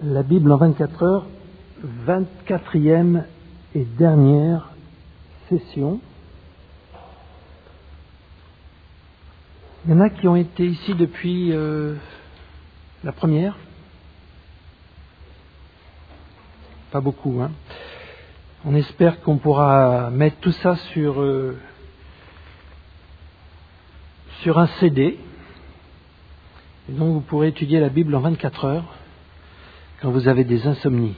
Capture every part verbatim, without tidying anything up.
La Bible en vingt-quatre heures, vingt-quatrième et dernière session. Il y en a qui ont été ici depuis euh, la première. Pas beaucoup, hein. On espère qu'on pourra mettre tout ça sur, euh, sur un C D. Et donc vous pourrez étudier la Bible en vingt-quatre heures quand vous avez des insomnies.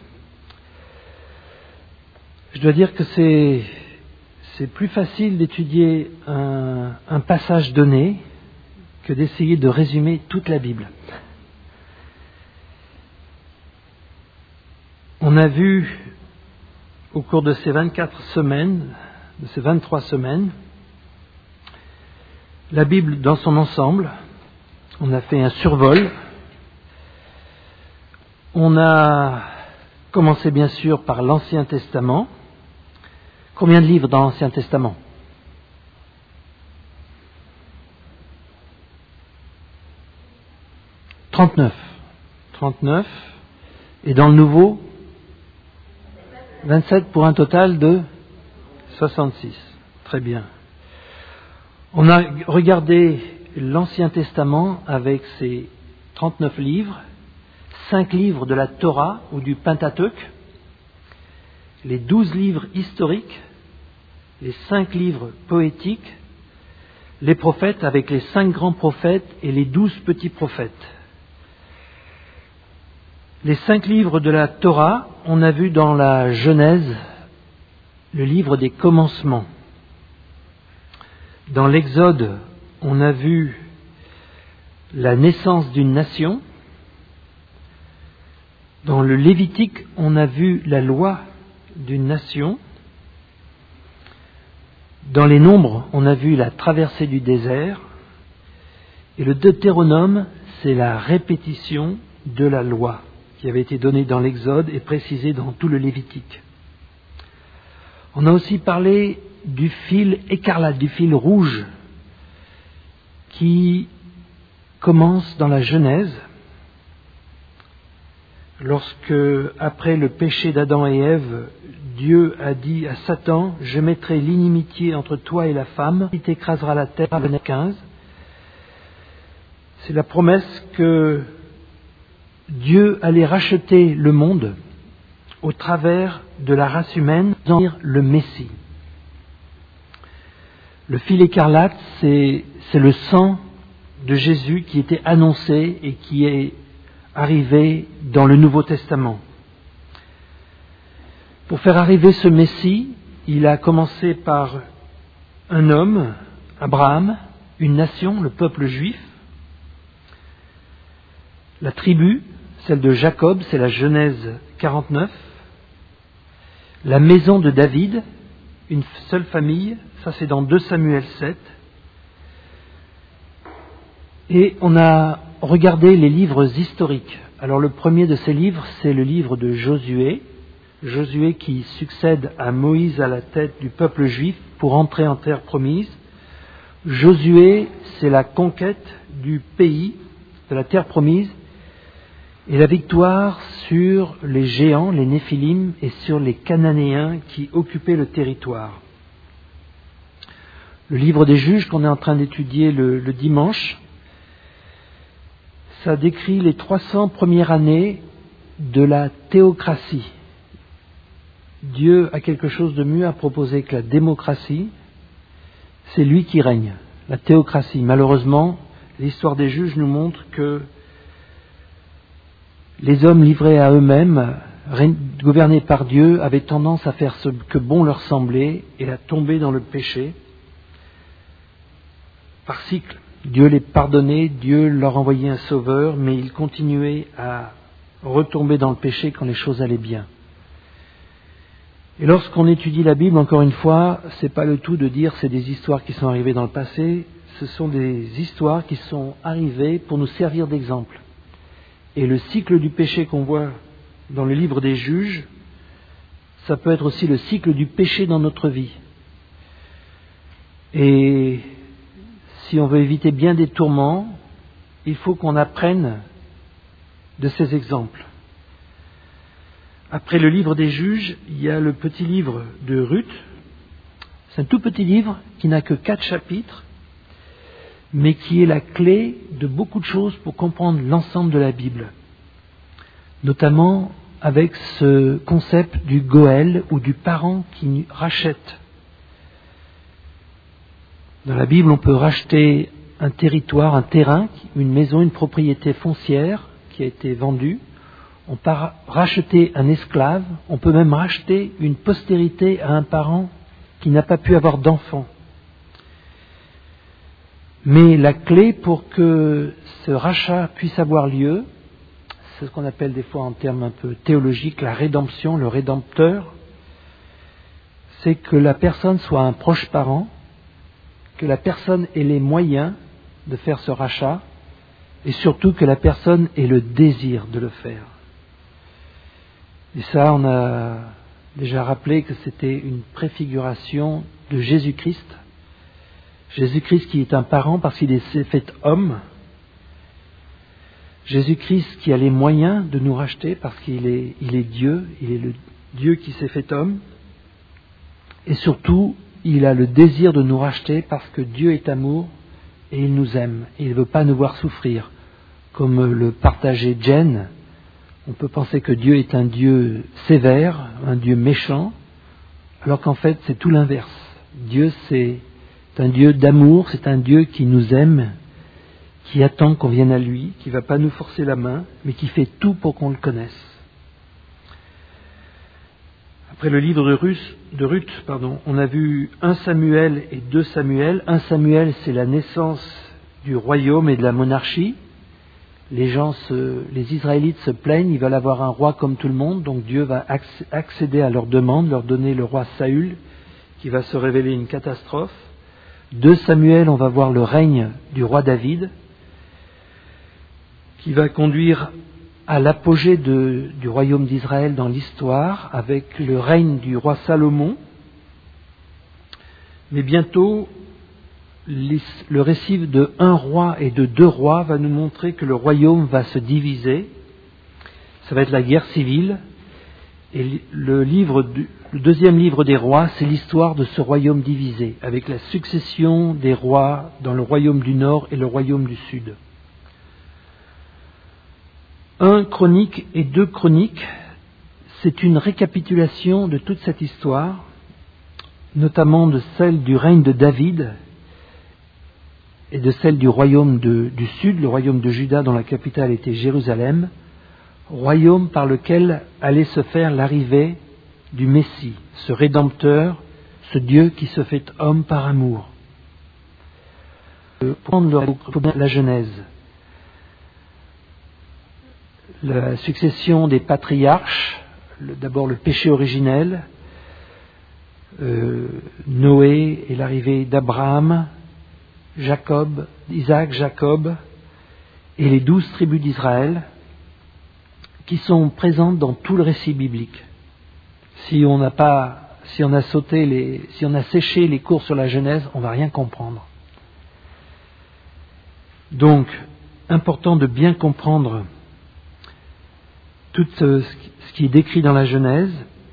Je dois dire que c'est, c'est plus facile d'étudier un, un passage donné que d'essayer de résumer toute la Bible. On a vu au cours de ces vingt-quatre semaines, de ces vingt-trois semaines, la Bible dans son ensemble. On a fait un survol. On a commencé bien sûr par l'Ancien Testament. Combien de livres dans l'Ancien Testament ? trente-neuf. trente-neuf. Et dans le Nouveau ? vingt-sept pour un total de soixante-six. Très bien. On a regardé l'Ancien Testament avec ses trente-neuf livres, cinq livres de la Torah ou du Pentateuque, les douze livres historiques, les cinq livres poétiques, les prophètes avec les cinq grands prophètes et les douze petits prophètes. Les cinq livres de la Torah, on a vu dans la Genèse le livre des commencements. Dans l'Exode, on a vu la naissance d'une nation. Dans le Lévitique, on a vu la loi d'une nation. Dans les Nombres, on a vu la traversée du désert. Et le Deutéronome, c'est la répétition de la loi qui avait été donnée dans l'Exode et précisée dans tout le Lévitique. On a aussi parlé du fil écarlate, du fil rouge qui commence dans la Genèse, lorsque, après le péché d'Adam et Ève, Dieu a dit à Satan « Je mettrai l'inimitié entre toi et la femme, qui t'écrasera la terre » à Genèse quinze. C'est la promesse que Dieu allait racheter le monde au travers de la race humaine, le Messie. Le fil écarlate, c'est, c'est le sang de Jésus qui était annoncé et qui est arrivé dans le Nouveau Testament. Pour faire arriver ce Messie, il a commencé par un homme, Abraham, une nation, le peuple juif, la tribu, celle de Jacob, c'est la Genèse quarante-neuf, la maison de David, une seule famille, ça c'est dans deux Samuel sept. Et on a regardé les livres historiques. Alors le premier de ces livres, c'est le livre de Josué. Josué qui succède à Moïse à la tête du peuple juif pour entrer en terre promise. Josué, c'est la conquête du pays, de la terre promise, et la victoire sur les géants, les Néphilim, et sur les Cananéens qui occupaient le territoire. Le livre des Juges qu'on est en train d'étudier le, le dimanche, ça décrit les trois cents premières années de la théocratie. Dieu a quelque chose de mieux à proposer que la démocratie. C'est lui qui règne, la théocratie. Malheureusement, l'histoire des Juges nous montre que les hommes livrés à eux-mêmes, gouvernés par Dieu, avaient tendance à faire ce que bon leur semblait et à tomber dans le péché. Par cycle, Dieu les pardonnait, Dieu leur envoyait un sauveur, mais ils continuaient à retomber dans le péché quand les choses allaient bien. Et lorsqu'on étudie la Bible, encore une fois, c'est pas le tout de dire c'est des histoires qui sont arrivées dans le passé, ce sont des histoires qui sont arrivées pour nous servir d'exemple. Et le cycle du péché qu'on voit dans le livre des Juges, ça peut être aussi le cycle du péché dans notre vie. Et si on veut éviter bien des tourments, il faut qu'on apprenne de ces exemples. Après le livre des juges, il y a le petit livre de Ruth. C'est un tout petit livre qui n'a que quatre chapitres, mais qui est la clé de beaucoup de choses pour comprendre l'ensemble de la Bible. Notamment avec ce concept du Goël ou du parent qui rachète. Dans la Bible, on peut racheter un territoire, un terrain, une maison, une propriété foncière qui a été vendue. On peut racheter un esclave. On peut même racheter une postérité à un parent qui n'a pas pu avoir d'enfant. Mais la clé pour que ce rachat puisse avoir lieu, c'est ce qu'on appelle des fois en termes un peu théologiques la rédemption, le rédempteur, c'est que la personne soit un proche parent, que la personne ait les moyens de faire ce rachat, et surtout que la personne ait le désir de le faire. Et ça, on a déjà rappelé que c'était une préfiguration de Jésus-Christ. Jésus-Christ qui est un parent parce qu'il s'est fait homme. Jésus-Christ qui a les moyens de nous racheter parce qu'il est, il est Dieu, il est le Dieu qui s'est fait homme. Et surtout, il a le désir de nous racheter parce que Dieu est amour et il nous aime. Et il ne veut pas nous voir souffrir. Comme le partageait Jen, on peut penser que Dieu est un Dieu sévère, un Dieu méchant, alors qu'en fait c'est tout l'inverse. Dieu c'est un Dieu d'amour, c'est un Dieu qui nous aime, qui attend qu'on vienne à lui, qui ne va pas nous forcer la main, mais qui fait tout pour qu'on le connaisse. Après le livre de Ruth, de Ruth pardon, on a vu un Samuel et deux Samuel. Un Samuel, c'est la naissance du royaume et de la monarchie. Les gens, se, les Israélites se plaignent, ils veulent avoir un roi comme tout le monde, donc Dieu va accéder à leur demande, leur donner le roi Saül, qui va se révéler une catastrophe. Deux Samuel, on va voir le règne du roi David, qui va conduire à l'apogée de, du royaume d'Israël dans l'histoire, avec le règne du roi Salomon. Mais bientôt, le récit de un roi et de deux rois va nous montrer que le royaume va se diviser. Ça va être la guerre civile. Et le, livre du, le deuxième livre des rois, c'est l'histoire de ce royaume divisé, avec la succession des rois dans le royaume du nord et le royaume du sud. Un Chronique et deux Chroniques, c'est une récapitulation de toute cette histoire, notamment de celle du règne de David et de celle du royaume de, du sud, le royaume de Juda dont la capitale était Jérusalem, royaume par lequel allait se faire l'arrivée du Messie, ce Rédempteur, ce Dieu qui se fait homme par amour. Pour prendre la Genèse, la succession des patriarches, le, d'abord le péché originel, euh, Noé et l'arrivée d'Abraham, Jacob, Isaac, Jacob et les douze tribus d'Israël qui sont présentes dans tout le récit biblique. Si on n'a pas, si on a sauté les, si on a séché les cours sur la Genèse, on va rien comprendre. Donc, important de bien comprendre tout ce qui est décrit dans la Genèse.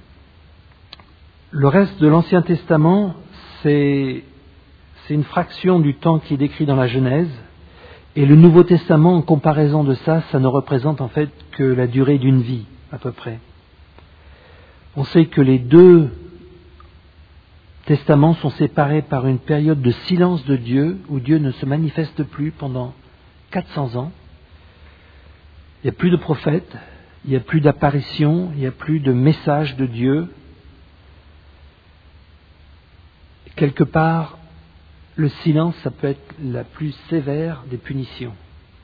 Le reste de l'Ancien Testament, c'est, c'est une fraction du temps qui est décrit dans la Genèse. Et le Nouveau Testament, en comparaison de ça, ça ne représente en fait que la durée d'une vie, à peu près. On sait que les deux testaments sont séparés par une période de silence de Dieu, où Dieu ne se manifeste plus pendant quatre cents ans. Il n'y a plus de prophètes, il n'y a plus d'apparitions, il n'y a plus de messages de Dieu. Quelque part, le silence, ça peut être la plus sévère des punitions.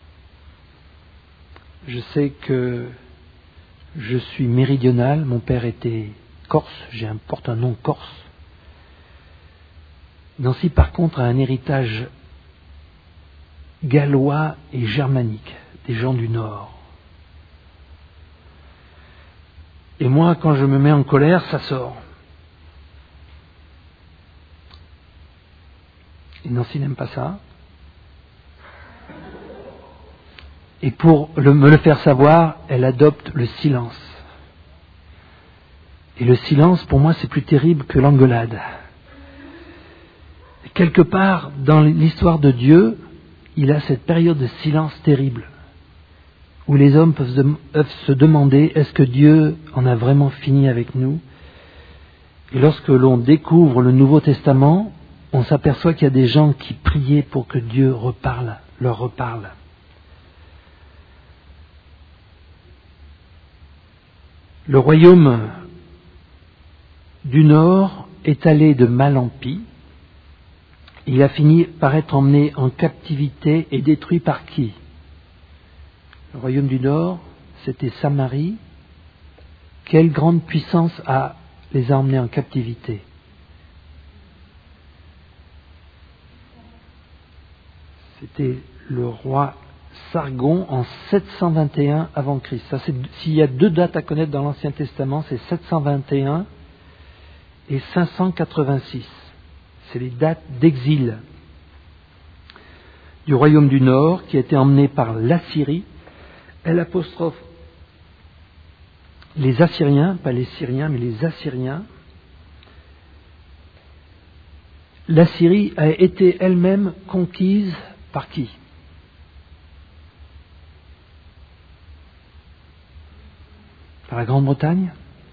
Je sais que je suis méridional, mon père était corse, j'ai un, porte un nom corse. Nancy, par contre, a un héritage gallois et germanique, des gens du Nord. Et moi, quand je me mets en colère, ça sort. Et Nancy n'aime pas ça. Et pour le, me le faire savoir, elle adopte le silence. Et le silence, pour moi, c'est plus terrible que l'engueulade. Et quelque part, dans l'histoire de Dieu, il a cette période de silence terrible, où les hommes peuvent se demander, est-ce que Dieu en a vraiment fini avec nous ? Et lorsque l'on découvre le Nouveau Testament, on s'aperçoit qu'il y a des gens qui priaient pour que Dieu reparle, leur reparle. Le royaume du Nord est allé de mal en pis. Il a fini par être emmené en captivité et détruit par qui ? Le royaume du Nord, c'était Samarie. Quelle grande puissance a, les a emmenés en captivité ? C'était le roi Sargon en sept cent vingt et un avant Christ. Ça, c'est, s'il y a deux dates à connaître dans l'Ancien Testament, c'est sept cent vingt et un et cinq cent quatre-vingt-six. C'est les dates d'exil du royaume du Nord qui a été emmené par l'Assyrie. Elle apostrophe les Assyriens, pas les Syriens, mais les Assyriens. L'Assyrie a été elle-même conquise par qui ? Par la Grande-Bretagne ?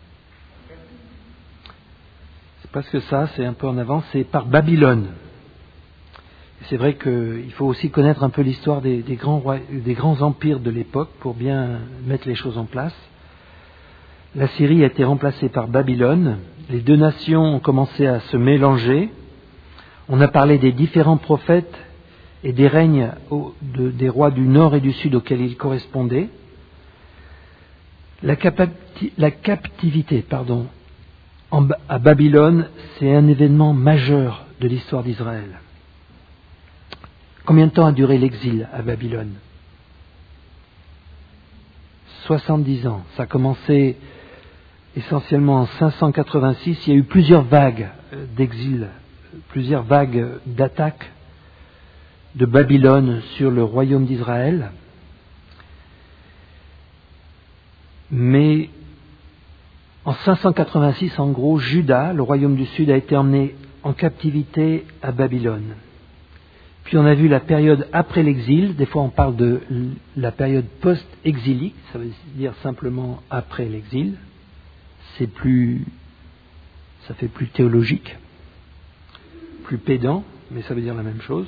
C'est parce que ça, c'est un peu en avance, c'est par Babylone. Et c'est vrai qu'il faut aussi connaître un peu l'histoire des, des, grands rois, des grands empires de l'époque pour bien mettre les choses en place. La Syrie a été remplacée par Babylone. Les deux nations ont commencé à se mélanger. On a parlé des différents prophètes et des règnes de, des rois du Nord et du Sud auxquels ils correspondaient. La, capati, la captivité pardon, en, à Babylone, c'est un événement majeur de l'histoire d'Israël. Combien de temps a duré l'exil à Babylone ? soixante-dix ans. Ça a commencé essentiellement en cinq cent quatre-vingt-six. Il y a eu plusieurs vagues d'exil, plusieurs vagues d'attaques de Babylone sur le royaume d'Israël. Mais en cinq cent quatre-vingt-six, en gros, Juda, le royaume du Sud, a été emmené en captivité à Babylone. Puis on a vu la période après l'exil. Des fois on parle de la période post-exilique, ça veut dire simplement après l'exil. C'est plus, ça fait plus théologique, plus pédant, mais ça veut dire la même chose.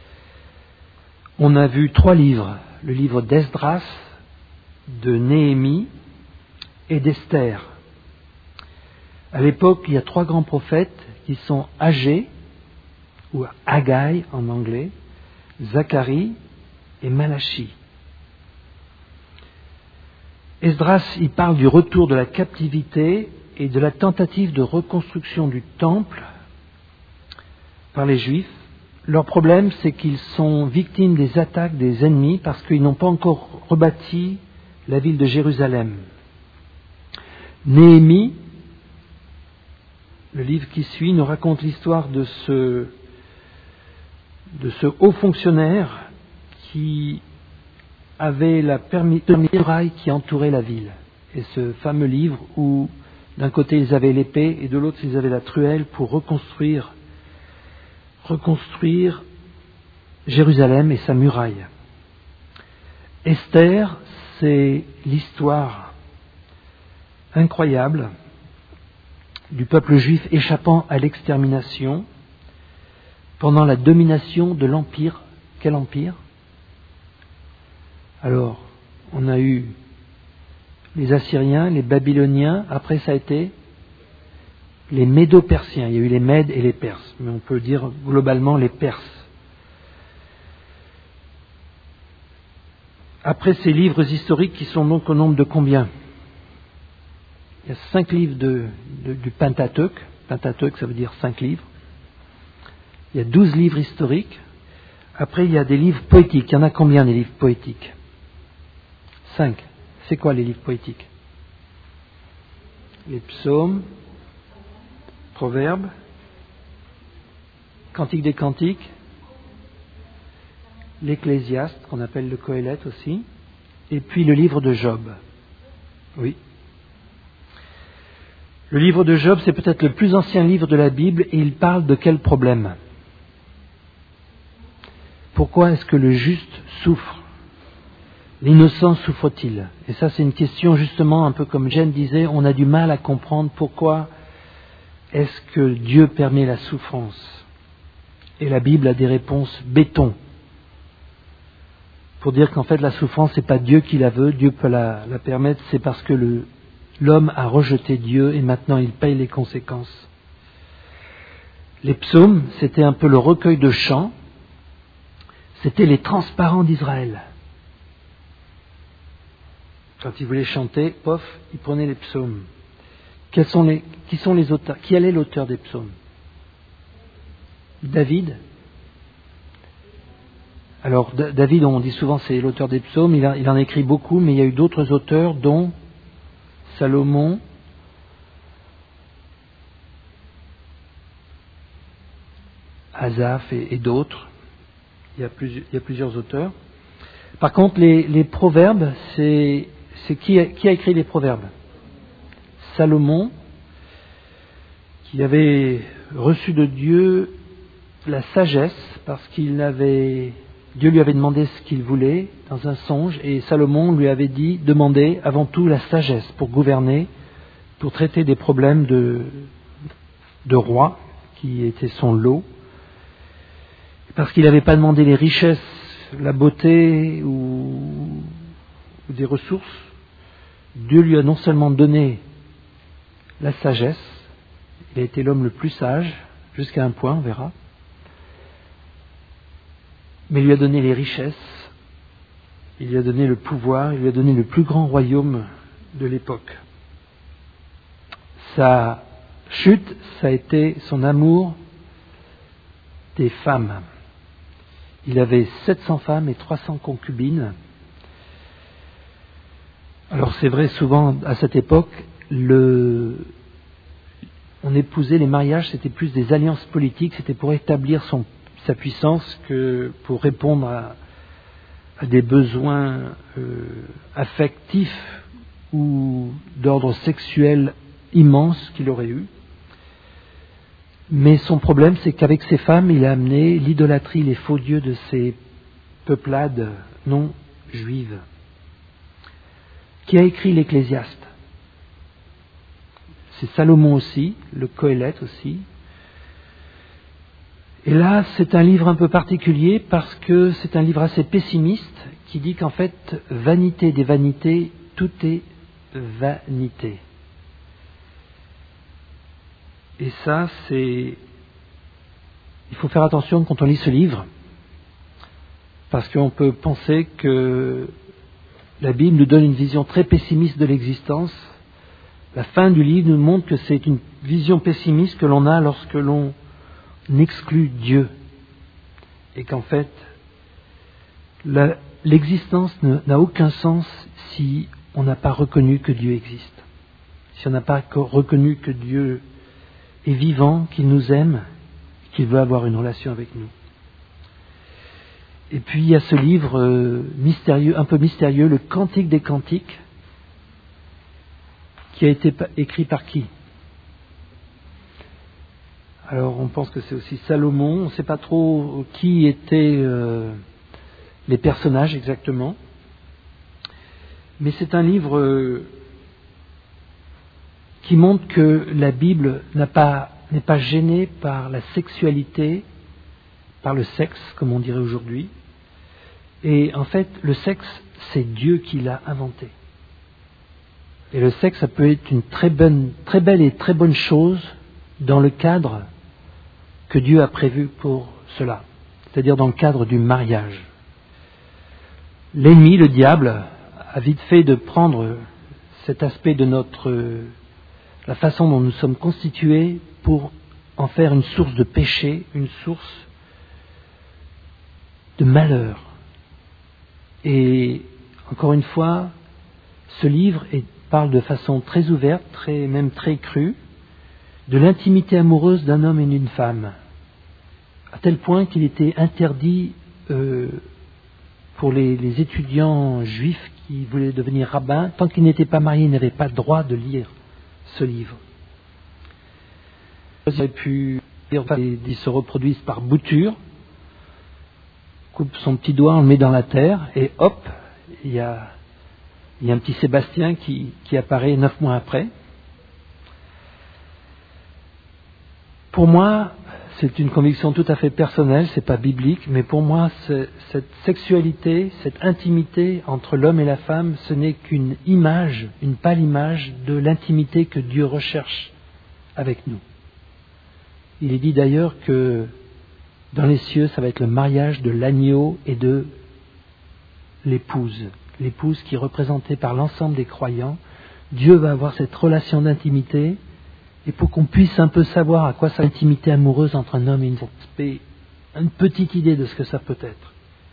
On a vu trois livres, le livre d'Esdras, de Néhémie et d'Esther. À l'époque, il y a trois grands prophètes qui sont Agé, ou Haggai en anglais, Zacharie et Malachi. Esdras, il parle du retour de la captivité et de la tentative de reconstruction du temple par les Juifs. Leur problème, c'est qu'ils sont victimes des attaques des ennemis parce qu'ils n'ont pas encore rebâti la ville de Jérusalem. Néhémie, le livre qui suit, nous raconte l'histoire de ce de ce haut fonctionnaire qui avait la muraille qui entourait la ville. Et ce fameux livre où d'un côté ils avaient l'épée et de l'autre ils avaient la truelle pour reconstruire, reconstruire Jérusalem et sa muraille. Esther, c'est l'histoire incroyable du peuple juif échappant à l'extermination pendant la domination de l'Empire. Quel empire ? Alors, on a eu les Assyriens, les Babyloniens, après ça a été les Médo-Persiens. Il y a eu les Mèdes et les Perses, mais on peut dire globalement les Perses. Après ces livres historiques qui sont donc au nombre de combien ? Il y a cinq livres de, de, du Pentateuque. Pentateuque, ça veut dire cinq livres. Il y a douze livres historiques. Après, il y a des livres poétiques. Il y en a combien des livres poétiques ? Cinq. C'est quoi les livres poétiques ? Les psaumes, proverbes, cantiques des cantiques, l'Ecclésiaste, qu'on appelle le Coëlette aussi, et puis le livre de Job. Oui. Le livre de Job, c'est peut-être le plus ancien livre de la Bible et il parle de quel problème ? Pourquoi est-ce que le juste souffre ? L'innocent souffre-t-il ? Et ça, c'est une question justement, un peu comme Jeanne disait, on a du mal à comprendre pourquoi est-ce que Dieu permet la souffrance. Et la Bible a des réponses béton. Pour dire qu'en fait, la souffrance, c'est pas Dieu qui la veut, Dieu peut la, la permettre, c'est parce que le, l'homme a rejeté Dieu et maintenant il paye les conséquences. Les psaumes, c'était un peu le recueil de chants, c'était les transparents d'Israël. Quand ils voulaient chanter, pof, ils prenaient les psaumes. Quels sont les, qui sont les auteurs ? Qui est l'auteur des psaumes ? David. Alors, D- David, on dit souvent c'est l'auteur des psaumes, il, a, il en a écrit beaucoup, mais il y a eu d'autres auteurs, dont Salomon, Asaph et, et d'autres. Il y, a plusieurs, il y a plusieurs auteurs. Par contre, les, les proverbes, c'est, c'est qui, a, qui a écrit les proverbes ? Salomon, qui avait reçu de Dieu la sagesse, parce qu'il avait, Dieu lui avait demandé ce qu'il voulait dans un songe, et Salomon lui avait dit, demandez avant tout la sagesse pour gouverner, pour traiter des problèmes de, de roi, qui était son lot. Parce qu'il n'avait pas demandé les richesses, la beauté ou, ou des ressources, Dieu lui a non seulement donné la sagesse, il a été l'homme le plus sage, jusqu'à un point, on verra, mais il lui a donné les richesses, il lui a donné le pouvoir, il lui a donné le plus grand royaume de l'époque. Sa chute, ça a été son amour des femmes. Il avait sept cents femmes et trois cents concubines. Alors c'est vrai, souvent à cette époque, le... on épousait les mariages, c'était plus des alliances politiques, c'était pour établir son, sa puissance que pour répondre à, à des besoins euh, affectifs ou d'ordre sexuel immense qu'il aurait eu. Mais son problème, c'est qu'avec ces femmes, il a amené l'idolâtrie, les faux dieux de ces peuplades non juives. Qui a écrit l'Ecclésiaste ? C'est Salomon aussi, le Qoéleth aussi. Et là, c'est un livre un peu particulier parce que c'est un livre assez pessimiste qui dit qu'en fait, vanité des vanités, tout est vanité. Et ça, c'est... Il faut faire attention quand on lit ce livre, parce qu'on peut penser que la Bible nous donne une vision très pessimiste de l'existence. La fin du livre nous montre que c'est une vision pessimiste que l'on a lorsque l'on exclut Dieu. Et qu'en fait, la, l'existence ne, n'a aucun sens si on n'a pas reconnu que Dieu existe. Si on n'a pas reconnu que Dieu est vivant, qu'il nous aime, qu'il veut avoir une relation avec nous. Et puis il y a ce livre euh, mystérieux, un peu mystérieux, le Cantique des Cantiques, qui a été écrit par qui ? Alors on pense que c'est aussi Salomon, on ne sait pas trop qui étaient euh, les personnages exactement, mais c'est un livre euh, qui montre que la Bible n'a pas, n'est pas gênée par la sexualité, par le sexe, comme on dirait aujourd'hui. Et en fait, le sexe, c'est Dieu qui l'a inventé. Et le sexe, ça peut être une très bonne, très belle et très bonne chose dans le cadre que Dieu a prévu pour cela, c'est-à-dire dans le cadre du mariage. L'ennemi, le diable, a vite fait de prendre cet aspect de notre... la façon dont nous sommes constitués pour en faire une source de péché, une source de malheur. Et encore une fois, ce livre est, parle de façon très ouverte, très, même très crue, de l'intimité amoureuse d'un homme et d'une femme, à tel point qu'il était interdit euh, pour les, les étudiants juifs qui voulaient devenir rabbins, tant qu'ils n'étaient pas mariés, ils n'avaient pas le droit de lire ce livre. aurait pu dire qu'ils se reproduisent par bouture. Coupe son petit doigt, on le met dans la terre, et hop, il y a, il y a un petit Sébastien qui, qui apparaît neuf mois après. Pour moi, c'est une conviction tout à fait personnelle, c'est pas biblique, mais pour moi, cette sexualité, cette intimité entre l'homme et la femme, ce n'est qu'une image, une pâle image de l'intimité que Dieu recherche avec nous. Il est dit d'ailleurs que dans les cieux, ça va être le mariage de l'agneau et de l'épouse. L'épouse qui est représentée par l'ensemble des croyants. Dieu va avoir cette relation d'intimité. Et pour qu'on puisse un peu savoir à quoi ça l'intimité amoureuse entre un homme et une femme, une petite idée de ce que ça peut être.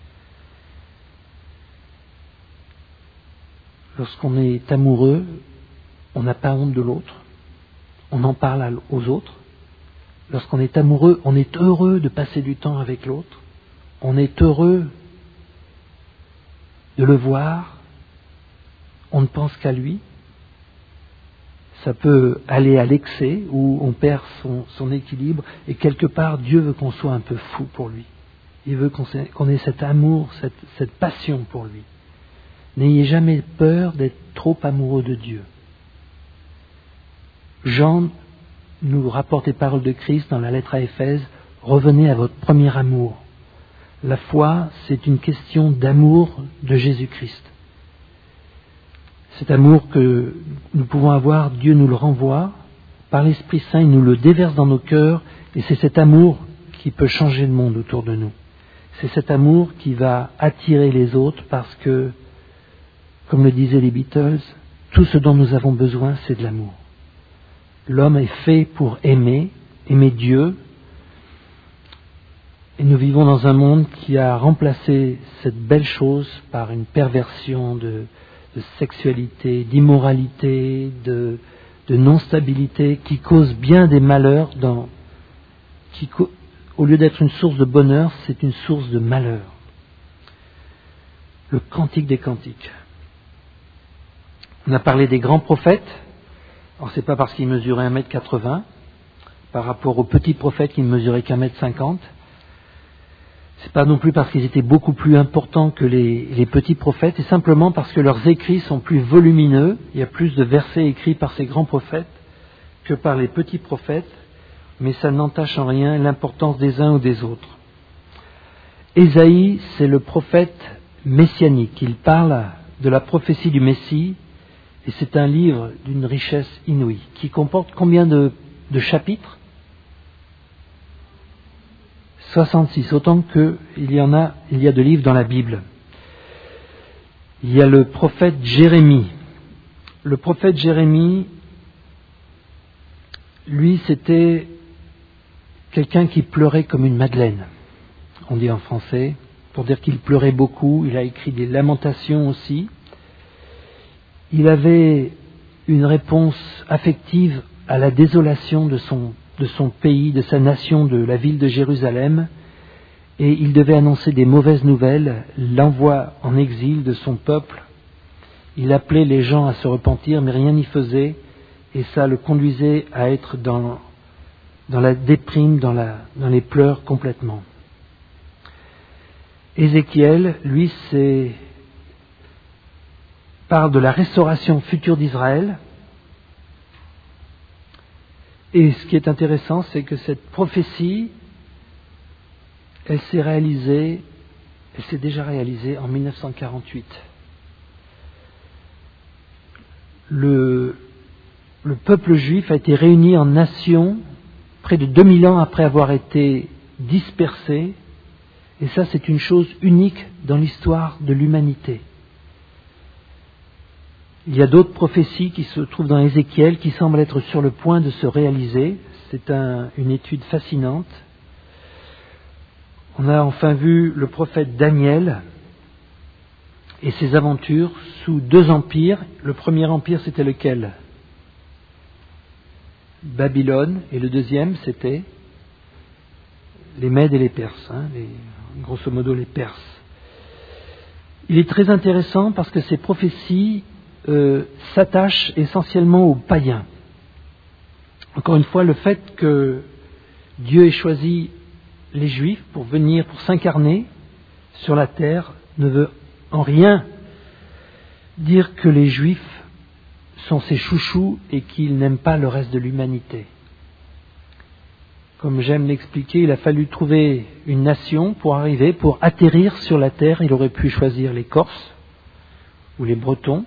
Lorsqu'on est amoureux, on n'a pas honte de l'autre. On en parle aux autres. Lorsqu'on est amoureux, on est heureux de passer du temps avec l'autre. On est heureux de le voir. On ne pense qu'à lui. Ça peut aller à l'excès où on perd son, son équilibre et quelque part Dieu veut qu'on soit un peu fou pour lui. Il veut qu'on, qu'on ait cet amour, cette, cette passion pour lui. N'ayez jamais peur d'être trop amoureux de Dieu. Jean nous rapporte les paroles de Christ dans la lettre à Éphèse. Revenez à votre premier amour. La foi, c'est une question d'amour de Jésus-Christ. Cet amour que nous pouvons avoir, Dieu nous le renvoie. Par l'Esprit Saint, il nous le déverse dans nos cœurs. Et c'est cet amour qui peut changer le monde autour de nous. C'est cet amour qui va attirer les autres parce que, comme le disaient les Beatles, tout ce dont nous avons besoin, c'est de l'amour. L'homme est fait pour aimer, aimer Dieu. Et nous vivons dans un monde qui a remplacé cette belle chose par une perversion de, de sexualité, d'immoralité, de, de non-stabilité, qui cause bien des malheurs, dans, qui, au lieu d'être une source de bonheur, c'est une source de malheur. Le cantique des cantiques. On a parlé des grands prophètes. Alors c'est pas parce qu'ils mesuraient un mètre quatre-vingts par rapport aux petits prophètes qui ne mesuraient qu'un mètre cinquante. C'est pas non plus parce qu'ils étaient beaucoup plus importants que les, les petits prophètes, c'est simplement parce que leurs écrits sont plus volumineux. Il y a plus de versets écrits par ces grands prophètes que par les petits prophètes, mais ça n'entache en rien l'importance des uns ou des autres. Ésaïe, c'est le prophète messianique. Il parle de la prophétie du Messie. Et c'est un livre d'une richesse inouïe, qui comporte combien de, de chapitres ? soixante-six, autant qu'il y en a, il y a de livres dans la Bible. Il y a le prophète Jérémie. Le prophète Jérémie, lui, c'était quelqu'un qui pleurait comme une madeleine, on dit en français, pour dire qu'il pleurait beaucoup. Il a écrit des lamentations aussi. Il avait une réponse affective à la désolation de son, de son pays, de sa nation, de la ville de Jérusalem, et il devait annoncer des mauvaises nouvelles, l'envoi en exil de son peuple. Il appelait les gens à se repentir, mais rien n'y faisait, et ça le conduisait à être dans, dans la déprime, dans, la, dans les pleurs complètement. Ézéchiel, lui, c'est... parle de la restauration future d'Israël. Et ce qui est intéressant, c'est que cette prophétie, elle s'est réalisée, elle s'est déjà réalisée en mille neuf cent quarante-huit. Le, le peuple juif a été réuni en nation près de deux mille ans après avoir été dispersé. Et ça, c'est une chose unique dans l'histoire de l'humanité. Il y a d'autres prophéties qui se trouvent dans Ézéchiel qui semblent être sur le point de se réaliser. C'est un, une étude fascinante. On a enfin vu le prophète Daniel et ses aventures sous deux empires. Le premier empire, c'était lequel ? Babylone. Et le deuxième, c'était les Mèdes et les Perses, hein, les, grosso modo les Perses. Il est très intéressant parce que ces prophéties Euh, s'attache essentiellement aux païens, Encore une fois, le fait que Dieu ait choisi les Juifs pour venir, pour s'incarner sur la terre, ne veut en rien dire que les Juifs sont ses chouchous et qu'ils n'aiment pas le reste de l'humanité. Comme j'aime l'expliquer, il a fallu trouver une nation pour arriver, pour atterrir sur la terre. Il aurait pu choisir les Corses ou les Bretons,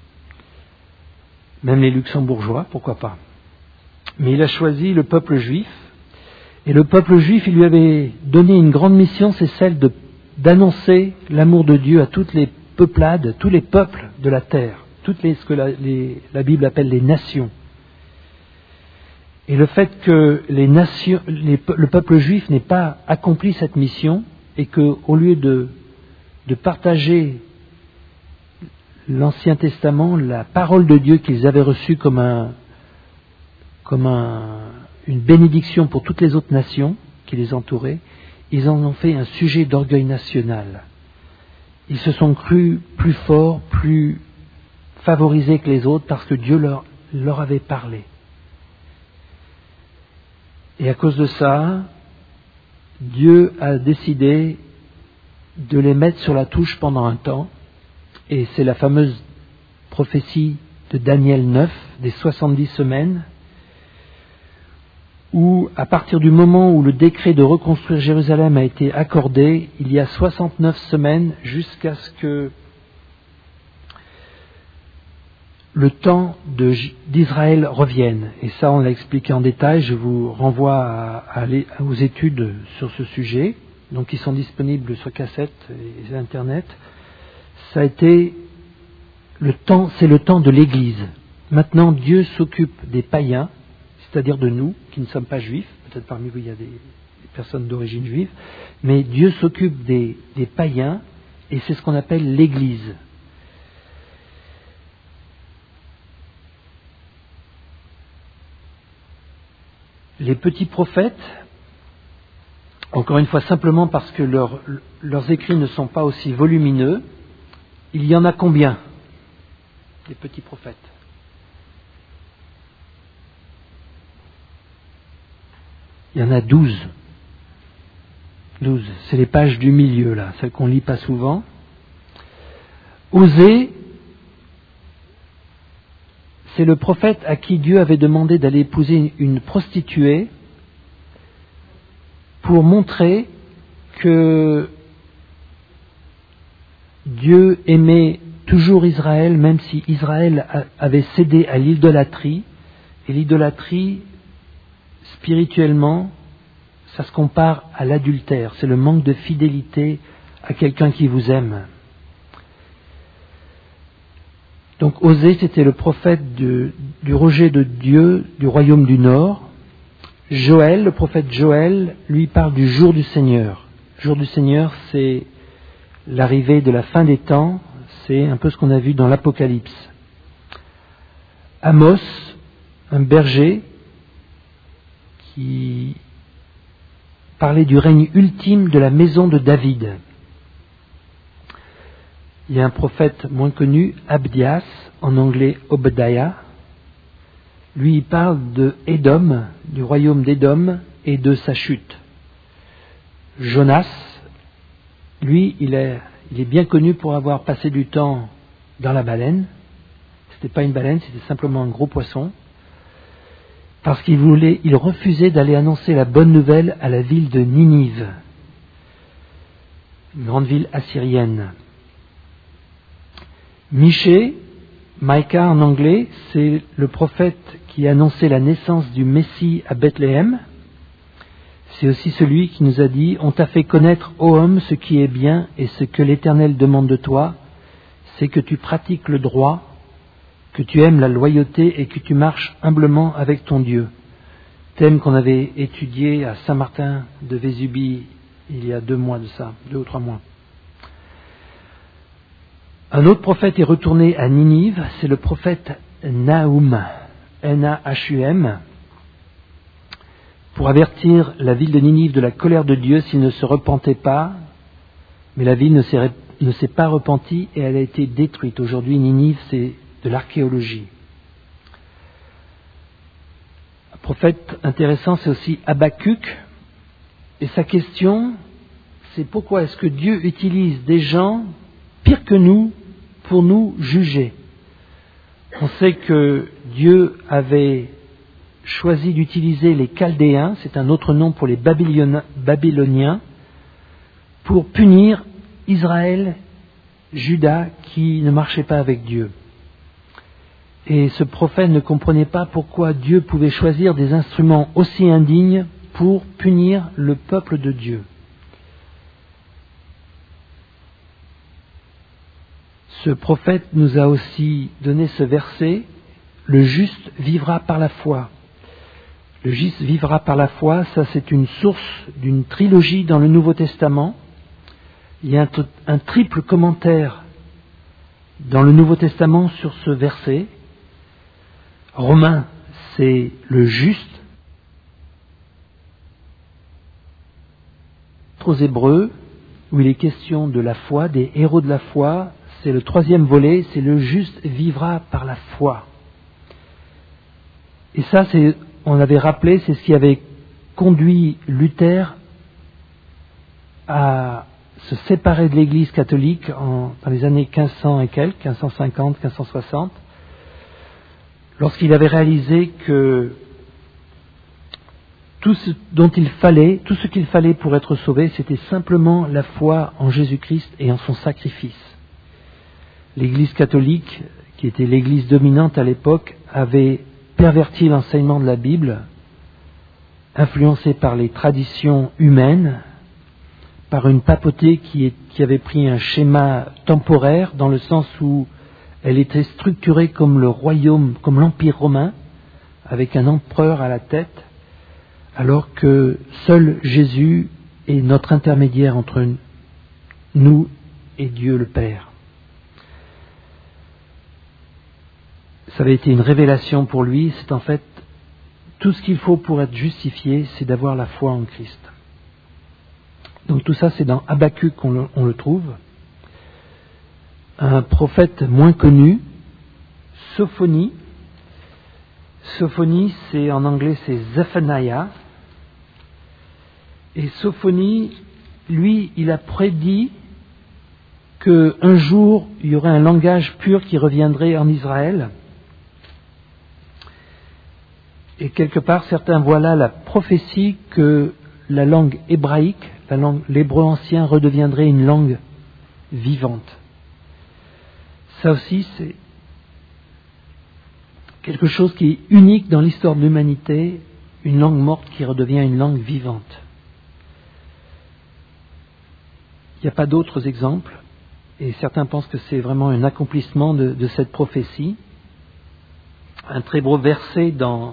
même les Luxembourgeois, pourquoi pas. Mais il a choisi le peuple juif. Et le peuple juif, il lui avait donné une grande mission, c'est celle de, d'annoncer l'amour de Dieu à toutes les peuplades, tous les peuples de la terre, toutes les, ce que la, les, la Bible appelle les nations. Et le fait que les nations, les, le peuple juif n'ait pas accompli cette mission et qu'au lieu de, de partager l'Ancien Testament, la parole de Dieu qu'ils avaient reçue comme, un, comme un, une bénédiction pour toutes les autres nations qui les entouraient, ils en ont fait un sujet d'orgueil national. Ils se sont crus plus forts, plus favorisés que les autres parce que Dieu leur, leur avait parlé. Et à cause de ça, Dieu a décidé de les mettre sur la touche pendant un temps. Et c'est la fameuse prophétie de Daniel neuf, des soixante-dix semaines, où à partir du moment où le décret de reconstruire Jérusalem a été accordé, il y a soixante-neuf semaines jusqu'à ce que le temps de, d'Israël revienne. Et ça, on l'a expliqué en détail. Je vous renvoie à, à aller aux études sur ce sujet, donc qui sont disponibles sur cassette et Internet. Ça a été le temps, c'est le temps de l'Église. Maintenant, Dieu s'occupe des païens, c'est-à-dire de nous, qui ne sommes pas juifs. Peut-être parmi vous, il y a des, des personnes d'origine juive. Mais Dieu s'occupe des, des païens, et c'est ce qu'on appelle l'Église. Les petits prophètes, encore une fois, simplement parce que leur, leurs écrits ne sont pas aussi volumineux, il y en a combien, les petits prophètes? Il y en a douze. Douze. C'est les pages du milieu, là, celles qu'on lit pas souvent. Osée, c'est le prophète à qui Dieu avait demandé d'aller épouser une prostituée pour montrer que Dieu aimait toujours Israël, même si Israël avait cédé à l'idolâtrie. Et l'idolâtrie, spirituellement, ça se compare à l'adultère. C'est le manque de fidélité à quelqu'un qui vous aime. Donc Osée, c'était le prophète de, du rejet de Dieu du royaume du Nord. Joël, le prophète Joël, lui parle du jour du Seigneur. Le jour du Seigneur, c'est l'arrivée de la fin des temps, c'est un peu ce qu'on a vu dans l'Apocalypse. Amos, un berger, qui parlait du règne ultime de la maison de David. Il y a un prophète moins connu, Abdias, en anglais Obadiah. Lui, il parle de Édom, du royaume d'Édom et de sa chute. Jonas, lui, il est, il est bien connu pour avoir passé du temps dans la baleine. C'était pas une baleine, c'était simplement un gros poisson. Parce qu'il voulait, il refusait d'aller annoncer la bonne nouvelle à la ville de Ninive, une grande ville assyrienne. Michée, Micah en anglais, c'est le prophète qui annonçait la naissance du Messie à Bethléem. C'est aussi celui qui nous a dit « On t'a fait connaître, ô homme, ce qui est bien et ce que l'Éternel demande de toi, c'est que tu pratiques le droit, que tu aimes la loyauté et que tu marches humblement avec ton Dieu. » Thème qu'on avait étudié à Saint-Martin de Vésubie il y a deux mois de ça, deux ou trois mois. Un autre prophète est retourné à Ninive, c'est le prophète Nahum, N A H U M, pour avertir la ville de Ninive de la colère de Dieu s'il ne se repentait pas, mais la ville ne s'est, ne s'est pas repentie et elle a été détruite. Aujourd'hui, Ninive, c'est de l'archéologie. prophète intéressant, c'est aussi Habakkuk. Et sa question, c'est pourquoi est-ce que Dieu utilise des gens pires que nous pour nous juger? On sait que Dieu avait choisi d'utiliser les Chaldéens, c'est un autre nom pour les Babyloniens, pour punir Israël, Juda, qui ne marchait pas avec Dieu. Et ce prophète ne comprenait pas pourquoi Dieu pouvait choisir des instruments aussi indignes pour punir le peuple de Dieu. Ce prophète nous a aussi donné ce verset, « Le juste vivra par la foi ». Le juste vivra par la foi, ça c'est une source d'une trilogie dans le Nouveau Testament. Il y a un, un triple commentaire dans le Nouveau Testament sur ce verset. Romains, c'est le juste. Aux Hébreux, où il est question de la foi, des héros de la foi, c'est le troisième volet, c'est le juste vivra par la foi. Et ça, c'est, on avait rappelé, c'est ce qui avait conduit Luther à se séparer de l'Église catholique en, dans les années quinze cents et quelques, quinze cent cinquante, quinze cent soixante, lorsqu'il avait réalisé que tout ce dont il fallait, tout ce qu'il fallait pour être sauvé, c'était simplement la foi en Jésus-Christ et en son sacrifice. L'Église catholique, qui était l'Église dominante à l'époque, avait perverti l'enseignement de la Bible, influencé par les traditions humaines, par une papauté qui, est, qui avait pris un schéma temporaire, dans le sens où elle était structurée comme le royaume, comme l'Empire romain, avec un empereur à la tête, alors que seul Jésus est notre intermédiaire entre nous et Dieu le Père. Ça avait été une révélation pour lui, c'est en fait tout ce qu'il faut pour être justifié, c'est d'avoir la foi en Christ. Donc tout ça, c'est dans Habakkuk qu'on le, on le trouve. Un prophète moins connu, Sophonie. Sophonie, c'est en anglais, c'est Zephaniah. Et Sophonie, lui, il a prédit qu'un jour, il y aurait un langage pur qui reviendrait en Israël. Et quelque part, certains voient là la prophétie que la langue hébraïque, la langue, l'hébreu ancien, redeviendrait une langue vivante. Ça aussi, c'est quelque chose qui est unique dans l'histoire de l'humanité, une langue morte qui redevient une langue vivante. Il n'y a pas d'autres exemples, et certains pensent que c'est vraiment un accomplissement de, de cette prophétie. Un très beau verset dans,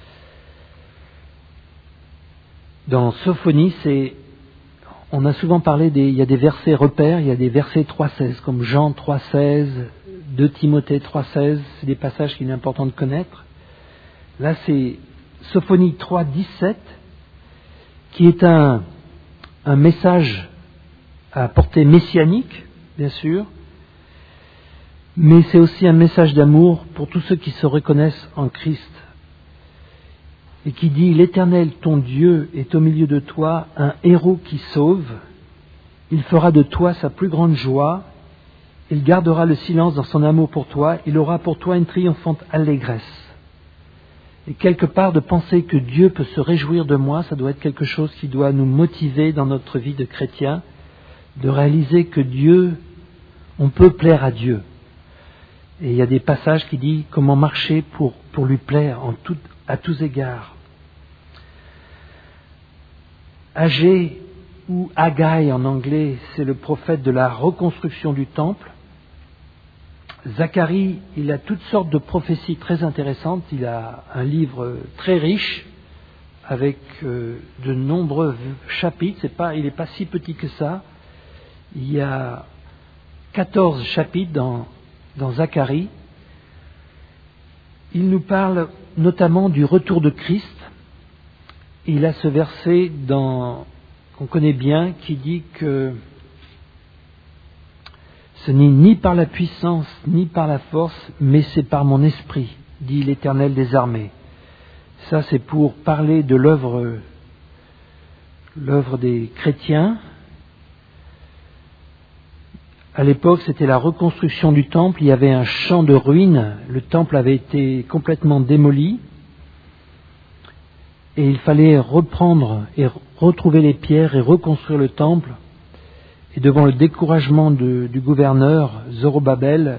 dans Sophonie, c'est, on a souvent parlé des, il y a des versets repères, il y a des versets trois seize, comme Jean trois seize, deux Timothée trois seize, c'est des passages qu'il est important de connaître. Là, c'est Sophonie trois dix-sept, qui est un, un message à portée messianique, bien sûr, mais c'est aussi un message d'amour pour tous ceux qui se reconnaissent en Christ, et qui dit « L'Éternel, ton Dieu, est au milieu de toi, un héros qui sauve. Il fera de toi sa plus grande joie. Il gardera le silence dans son amour pour toi. Il aura pour toi une triomphante allégresse. » Et quelque part, de penser que Dieu peut se réjouir de moi, ça doit être quelque chose qui doit nous motiver dans notre vie de chrétien, de réaliser que Dieu, on peut plaire à Dieu. Et il y a des passages qui disent comment marcher pour, pour lui plaire en tout, à tous égards. Agé ou Haggai en anglais, c'est le prophète de la reconstruction du temple. Zacharie, il a toutes sortes de prophéties très intéressantes. Il a un livre très riche avec euh, de nombreux chapitres. C'est pas, il n'est pas si petit que ça. Il y a quatorze chapitres dans, dans Zacharie. Il nous parle notamment du retour de Christ. Il a ce verset dans, qu'on connaît bien qui dit que ce n'est ni par la puissance ni par la force, mais c'est par mon esprit, dit l'Éternel des armées. Ça, c'est pour parler de l'œuvre, l'œuvre des chrétiens. À l'époque, c'était la reconstruction du temple. Il y avait un champ de ruines. Le temple avait été complètement démoli. Et il fallait reprendre et retrouver les pierres et reconstruire le temple. Et devant le découragement de, du gouverneur Zorobabel,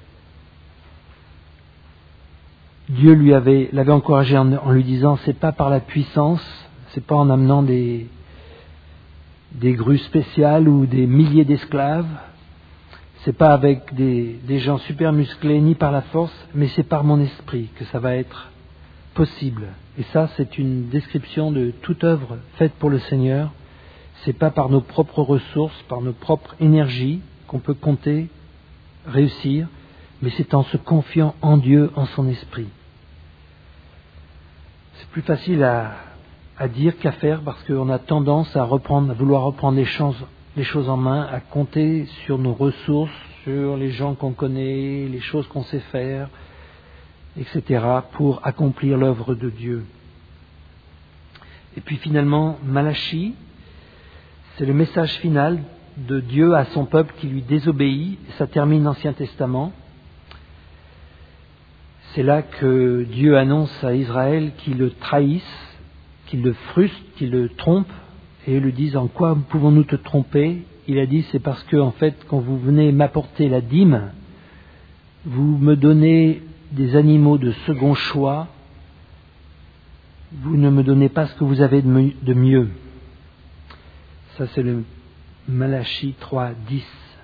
Dieu lui avait, l'avait encouragé en, en lui disant, c'est pas par la puissance, c'est pas en amenant des, des grues spéciales ou des milliers d'esclaves, c'est pas avec des, des gens super musclés ni par la force, mais c'est par mon esprit que ça va être possible. Et ça, c'est une description de toute œuvre faite pour le Seigneur. C'est pas par nos propres ressources, par nos propres énergies qu'on peut compter, réussir, mais c'est en se confiant en Dieu, en son esprit. C'est plus facile à, à dire qu'à faire parce qu'on a tendance à reprendre, à vouloir reprendre les choses, les choses en main, à compter sur nos ressources, sur les gens qu'on connaît, les choses qu'on sait faire, et cetera, pour accomplir l'œuvre de Dieu. Et puis finalement, Malachie, c'est le message final de Dieu à son peuple qui lui désobéit. Ça termine l'Ancien Testament. C'est là que Dieu annonce à Israël qu'il le trahisse, qu'il le frustre, qu'il le trompe. Et ils lui disent, en quoi pouvons-nous te tromper? Il a dit, c'est parce que, en fait, quand vous venez m'apporter la dîme, vous me donnez des animaux de second choix, vous ne me donnez pas ce que vous avez de mieux. Ça, c'est le Malachie trois, dix.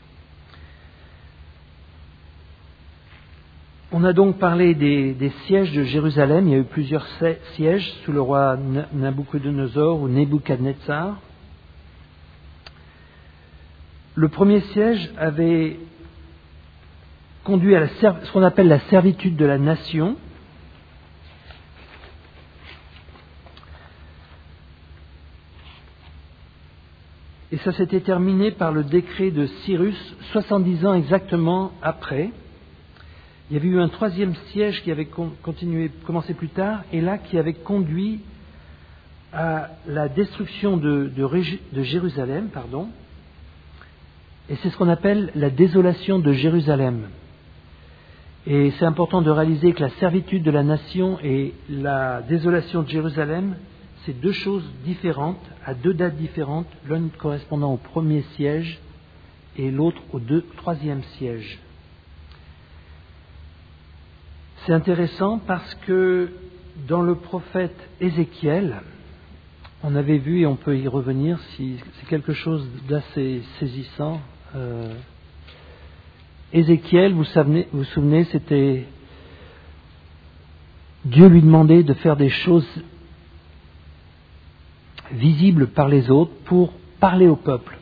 On a donc parlé des, des sièges de Jérusalem. Il y a eu plusieurs sièges sous le roi Nabuchodonosor ou Nebuchadnezzar. Le premier siège avait conduit à la, ce qu'on appelle la servitude de la nation. Et ça s'était terminé par le décret de Cyrus, soixante-dix ans exactement après. Il y avait eu un troisième siège qui avait continué, commencé plus tard, et là qui avait conduit à la destruction de, de, de Jérusalem, pardon. Et c'est ce qu'on appelle la désolation de Jérusalem. Et c'est important de réaliser que la servitude de la nation et la désolation de Jérusalem, c'est deux choses différentes, à deux dates différentes, l'une correspondant au premier siège et l'autre au deux, troisième siège. C'est intéressant parce que dans le prophète Ézéchiel, on avait vu, et on peut y revenir, si c'est quelque chose d'assez saisissant. Euh, Ézéchiel, vous savez, vous, vous souvenez, c'était Dieu lui demandait de faire des choses visibles par les autres pour parler au peuple.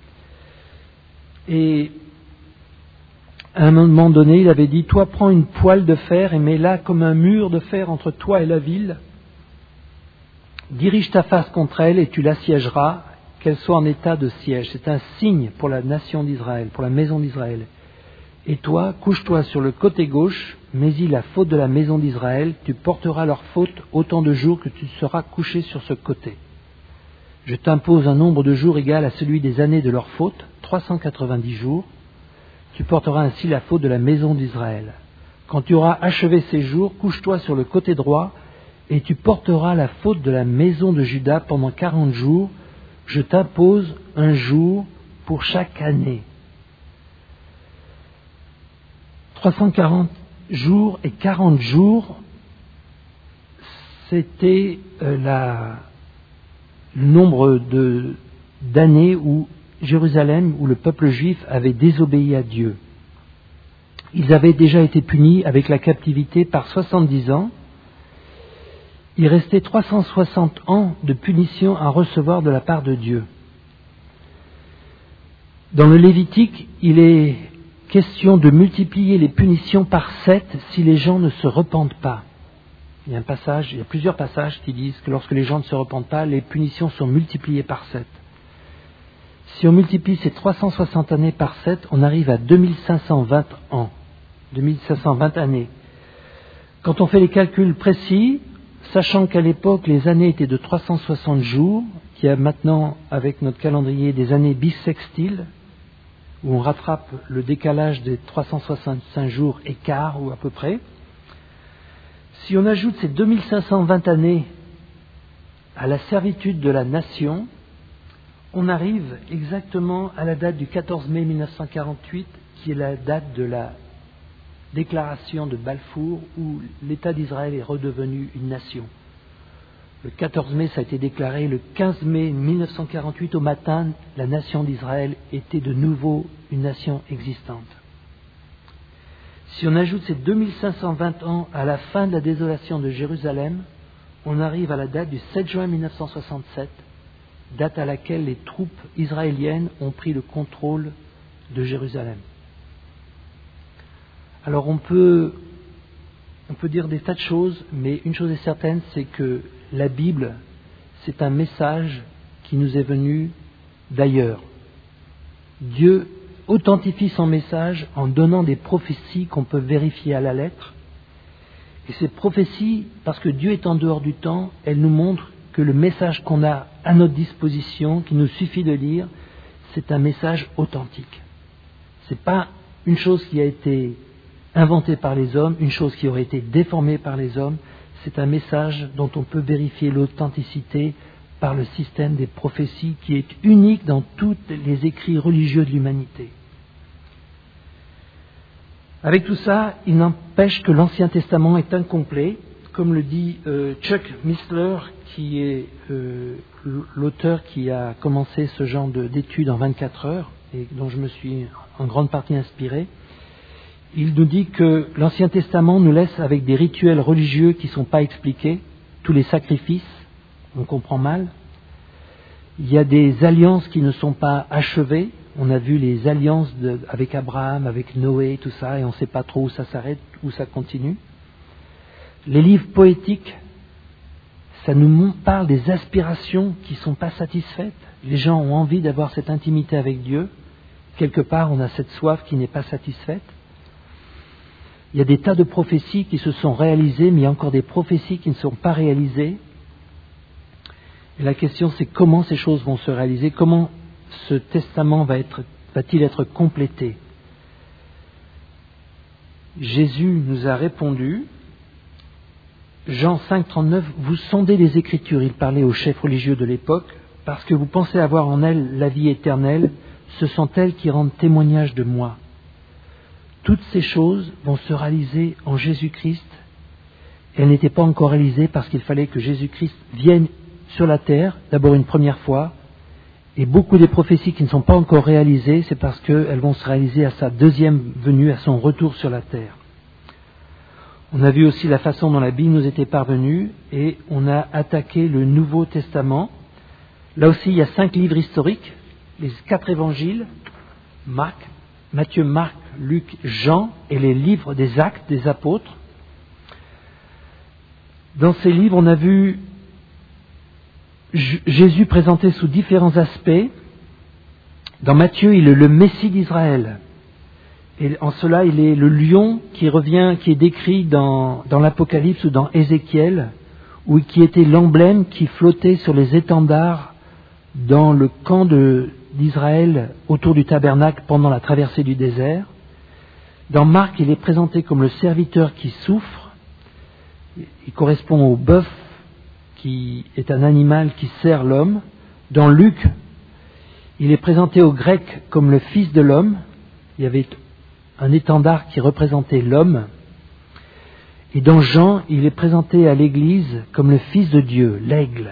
Et à un moment donné, il avait dit, toi prends une poêle de fer et mets-la comme un mur de fer entre toi et la ville. Dirige ta face contre elle et tu l'assiégeras, qu'elle soit en état de siège. C'est un signe pour la nation d'Israël, pour la maison d'Israël. Et toi, couche-toi sur le côté gauche, mets-y la faute de la maison d'Israël, tu porteras leur faute autant de jours que tu seras couché sur ce côté. Je t'impose un nombre de jours égal à celui des années de leur faute, trois cent quatre-vingt-dix jours. Tu porteras ainsi la faute de la maison d'Israël. Quand tu auras achevé ces jours, couche-toi sur le côté droit, et tu porteras la faute de la maison de Juda pendant quarante jours. Je t'impose un jour pour chaque année. trois cent quarante jours et quarante jours, c'était euh, la, le nombre de, d'années où Jérusalem, où le peuple juif avait désobéi à Dieu. Ils avaient déjà été punis avec la captivité par soixante-dix ans. Il restait trois cent soixante ans de punition à recevoir de la part de Dieu. Dans le Lévitique, il est question de multiplier les punitions par sept si les gens ne se repentent pas. Il y a un passage, il y a plusieurs passages qui disent que lorsque les gens ne se repentent pas, les punitions sont multipliées par sept. Si on multiplie ces trois cent soixante années par sept, on arrive à deux mille cinq cent vingt ans, deux mille cinq cent vingt années. Quand on fait les calculs précis, sachant qu'à l'époque les années étaient de trois cent soixante jours, qu'il y a maintenant avec notre calendrier des années bissextiles, où on rattrape le décalage des trois cent soixante-cinq jours et quart ou à peu près, si on ajoute ces deux mille cinq cent vingt années à la servitude de la nation, on arrive exactement à la date du quatorze mai mille neuf cent quarante-huit, qui est la date de la déclaration de Balfour, où l'État d'Israël est redevenu une nation. Le quatorze mai, ça a été déclaré. Le quinze mai mille neuf cent quarante-huit, au matin, la nation d'Israël était de nouveau une nation existante. Si on ajoute ces deux mille cinq cent vingt ans à la fin de la désolation de Jérusalem, on arrive à la date du sept juin mille neuf cent soixante-sept, date à laquelle les troupes israéliennes ont pris le contrôle de Jérusalem. Alors on peut, on peut dire des tas de choses, mais une chose est certaine, c'est que la Bible, c'est un message qui nous est venu d'ailleurs. Dieu authentifie son message en donnant des prophéties qu'on peut vérifier à la lettre. Et ces prophéties, parce que Dieu est en dehors du temps, elles nous montrent que le message qu'on a à notre disposition, qu'il nous suffit de lire, c'est un message authentique. Ce n'est pas une chose qui a été inventée par les hommes, une chose qui aurait été déformée par les hommes. C'est un message dont on peut vérifier l'authenticité par le système des prophéties qui est unique dans tous les écrits religieux de l'humanité. Avec tout ça, il n'empêche que l'Ancien Testament est incomplet, comme le dit euh, Chuck Missler, qui est euh, l'auteur qui a commencé ce genre de, d'études en vingt-quatre heures et dont je me suis en grande partie inspiré. Il nous dit que l'Ancien Testament nous laisse avec des rituels religieux qui ne sont pas expliqués, tous les sacrifices, on comprend mal. Il y a des alliances qui ne sont pas achevées. On a vu les alliances de, avec Abraham, avec Noé, tout ça, et on ne sait pas trop où ça s'arrête, où ça continue. Les livres poétiques, ça nous parle des aspirations qui ne sont pas satisfaites. Les gens ont envie d'avoir cette intimité avec Dieu. Quelque part, on a cette soif qui n'est pas satisfaite. Il y a des tas de prophéties qui se sont réalisées, mais il y a encore des prophéties qui ne sont pas réalisées. Et la question, c'est comment ces choses vont se réaliser, comment ce testament va être, va-t-il être complété. Jésus nous a répondu, Jean cinq, trente-neuf, vous sondez les Écritures, il parlait aux chefs religieux de l'époque, parce que vous pensez avoir en elles la vie éternelle, ce sont elles qui rendent témoignage de moi. Toutes ces choses vont se réaliser en Jésus-Christ. Elles n'étaient pas encore réalisées parce qu'il fallait que Jésus-Christ vienne sur la terre, d'abord une première fois, et beaucoup des prophéties qui ne sont pas encore réalisées, c'est parce qu'elles vont se réaliser à sa deuxième venue, à son retour sur la terre. On a vu aussi la façon dont la Bible nous était parvenue, et on a attaqué le Nouveau Testament. Là aussi, il y a cinq livres historiques, les quatre évangiles, Marc, Matthieu, Marc, Luc, Jean, et les livres des Actes des Apôtres. Dans ces livres, on a vu Jésus présenté sous différents aspects. Dans Matthieu, il est le Messie d'Israël. Et en cela, il est le lion qui revient, qui est décrit dans, dans l'Apocalypse ou dans Ézéchiel, ou qui était l'emblème qui flottait sur les étendards dans le camp de, d'Israël autour du tabernacle pendant la traversée du désert. Dans Marc, il est présenté comme le serviteur qui souffre. Il correspond au bœuf qui est un animal qui sert l'homme. Dans Luc, il est présenté aux Grecs comme le Fils de l'homme. Il y avait un étendard qui représentait l'homme. Et dans Jean, il est présenté à l'Église comme le Fils de Dieu, l'aigle.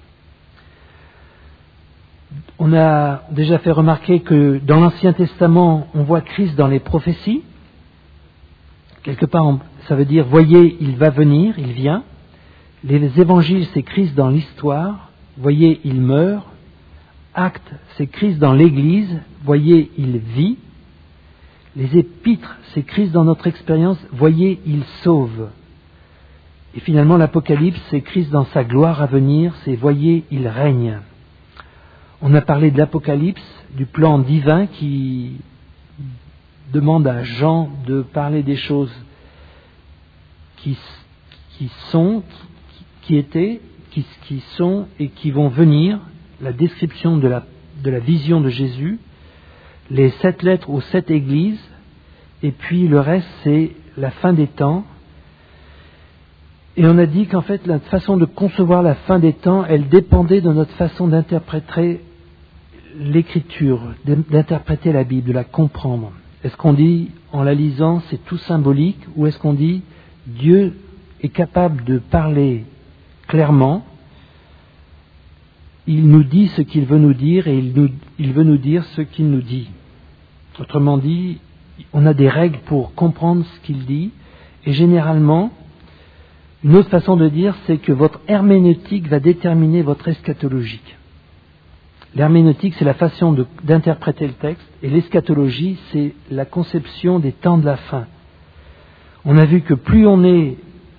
On a déjà fait remarquer que dans l'Ancien Testament, on voit Christ dans les prophéties. Quelque part, ça veut dire, voyez, il va venir, il vient. Les évangiles, c'est Christ dans l'histoire. Voyez, il meurt. Actes, c'est Christ dans l'Église. Voyez, il vit. Les épîtres, c'est Christ dans notre expérience. Voyez, il sauve. Et finalement, l'Apocalypse, c'est Christ dans sa gloire à venir. C'est voyez, il règne. On a parlé de l'Apocalypse, du plan divin qui demande à Jean de parler des choses qui, qui sont, qui étaient, qui, qui sont et qui vont venir, la description de la, de la vision de Jésus, les sept lettres aux sept églises, et puis le reste c'est la fin des temps. Et on a dit qu'en fait la façon de concevoir la fin des temps, elle dépendait de notre façon d'interpréter l'écriture, d'interpréter la Bible, de la comprendre. Est-ce qu'on dit en la lisant c'est tout symbolique, ou est-ce qu'on dit Dieu est capable de parler clairement, il nous dit ce qu'il veut nous dire et il, nous, il veut nous dire ce qu'il nous dit. Autrement dit, on a des règles pour comprendre ce qu'il dit, et généralement, une autre façon de dire, c'est que votre herméneutique va déterminer votre eschatologique. L'herméneutique, c'est la façon de, d'interpréter le texte, et l'eschatologie, c'est la conception des temps de la fin. On a vu que plus on est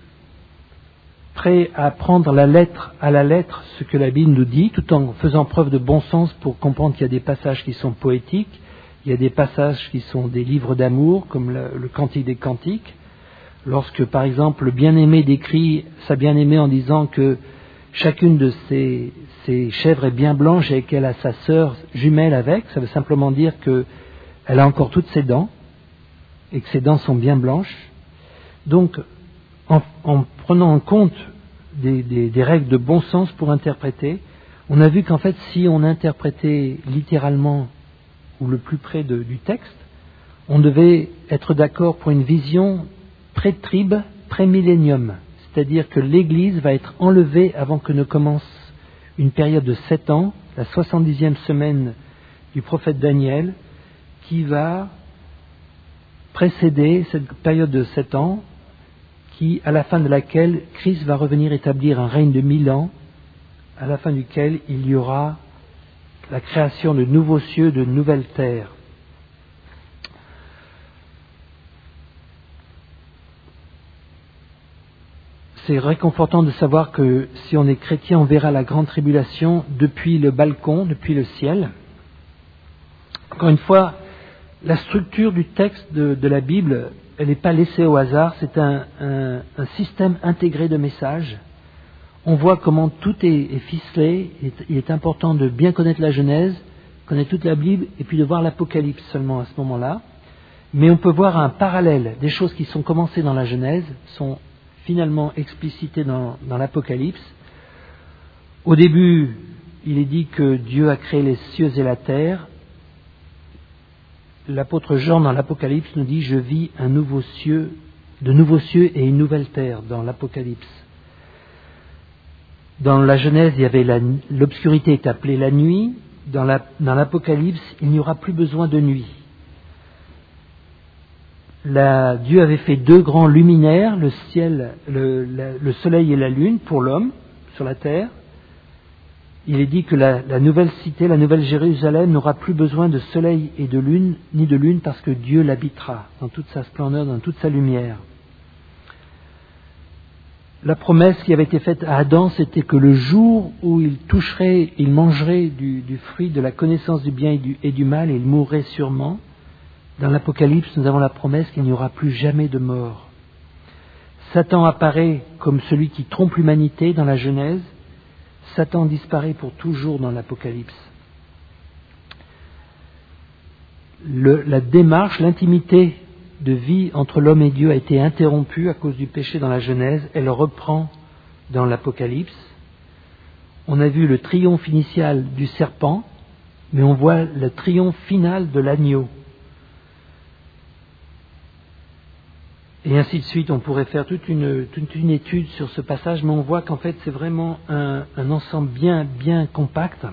prêt à prendre la lettre à la lettre ce que la Bible nous dit, tout en faisant preuve de bon sens pour comprendre qu'il y a des passages qui sont poétiques, il y a des passages qui sont des livres d'amour, comme le, le Cantique des Cantiques. Lorsque, par exemple, le bien-aimé décrit sa bien-aimée en disant que chacune de ses, ses chèvres est bien blanche et qu'elle a sa sœur jumelle avec, ça veut simplement dire qu'elle a encore toutes ses dents et que ses dents sont bien blanches. Donc, en, en prenant en compte des, des, des règles de bon sens pour interpréter, on a vu qu'en fait, si on interprétait littéralement ou le plus près de, du texte, on devait être d'accord pour une vision pré-trib, pré-millénium. C'est-à-dire que l'Église va être enlevée avant que ne commence une période de sept ans, la soixante-dixième semaine du prophète Daniel, qui va précéder cette période de sept ans, qui, à la fin de laquelle Christ va revenir établir un règne de mille ans, à la fin duquel il y aura la création de nouveaux cieux, de nouvelles terres. C'est réconfortant de savoir que si on est chrétien, on verra la grande tribulation depuis le balcon, depuis le ciel. Encore une fois, la structure du texte de, de la Bible, elle n'est pas laissée au hasard, c'est un, un, un système intégré de messages. On voit comment tout est, est ficelé. Il est, il est important de bien connaître la Genèse, connaître toute la Bible, et puis de voir l'Apocalypse seulement à ce moment-là. Mais on peut voir un parallèle. Des choses qui sont commencées dans la Genèse sont finalement explicitées dans, dans l'Apocalypse. Au début, il est dit que Dieu a créé les cieux et la terre. L'apôtre Jean dans l'Apocalypse nous dit « Je vis un nouveau cieux, de nouveaux cieux et une nouvelle terre » dans l'Apocalypse. Dans la Genèse, il y avait la, l'obscurité est appelée la nuit. Dans, la, dans l'Apocalypse, il n'y aura plus besoin de nuit. La, Dieu avait fait deux grands luminaires, le ciel, le, la, le soleil et la lune pour l'homme sur la terre. Il est dit que la, la nouvelle cité, la nouvelle Jérusalem, n'aura plus besoin de soleil et de lune, ni de lune, parce que Dieu l'habitera dans toute sa splendeur, dans toute sa lumière. La promesse qui avait été faite à Adam, c'était que le jour où il toucherait, il mangerait du, du fruit de la connaissance du bien et du, et du mal, il mourrait sûrement. Dans l'Apocalypse, nous avons la promesse qu'il n'y aura plus jamais de mort. Satan apparaît comme celui qui trompe l'humanité dans la Genèse. Satan disparaît pour toujours dans l'Apocalypse. Le, la démarche, l'intimité de vie entre l'homme et Dieu a été interrompue à cause du péché dans la Genèse. Elle reprend dans l'Apocalypse. On a vu le triomphe initial du serpent, mais on voit le triomphe final de l'agneau. Et ainsi de suite, on pourrait faire toute une, toute une étude sur ce passage, mais on voit qu'en fait c'est vraiment un, un ensemble bien, bien compact.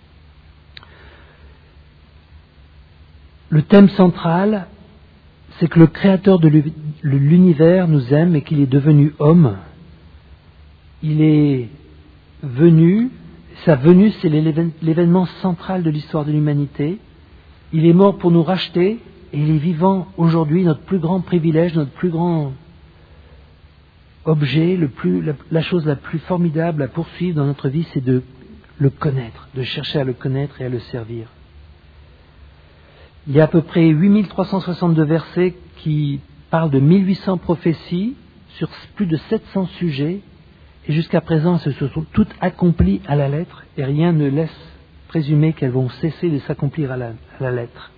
Le thème central, c'est que le Créateur de l'univers nous aime et qu'il est devenu homme. Il est venu, sa venue c'est l'événement central de l'histoire de l'humanité. Il est mort pour nous racheter. Et il est vivant aujourd'hui. Notre plus grand privilège, notre plus grand objet, le plus, la, la chose la plus formidable à poursuivre dans notre vie, c'est de le connaître, de chercher à le connaître et à le servir. Il y a à peu près huit mille trois cent soixante-deux versets qui parlent de mille huit cents prophéties sur plus de sept cents sujets Et jusqu'à présent, elles se sont toutes accomplies à la lettre, et rien ne laisse présumer qu'elles vont cesser de s'accomplir à la, à la lettre.